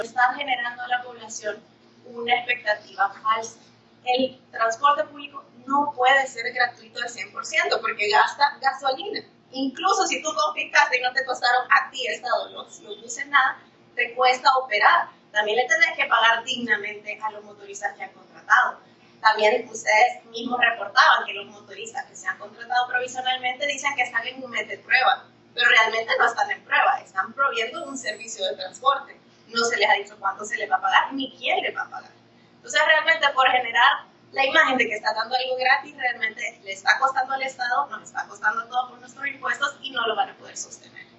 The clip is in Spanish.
Están generando a la población una expectativa falsa. El transporte público no puede ser gratuito al 100% porque gasta gasolina. Incluso si tú confiscaste y no te costaron a ti, Estado, los buses nada, te cuesta operar. También le tenés que pagar dignamente a los motoristas que han contratado. También ustedes mismos reportaban que los motoristas que se han contratado provisionalmente dicen que están en un mes de prueba, pero realmente no están en prueba, están proviendo un servicio de transporte. No se les ha dicho cuánto se les va a pagar ni quién les va a pagar. Entonces, realmente por generar la imagen de que está dando algo gratis, realmente le está costando al Estado, nos está costando todo por nuestros impuestos y no lo van a poder sostener.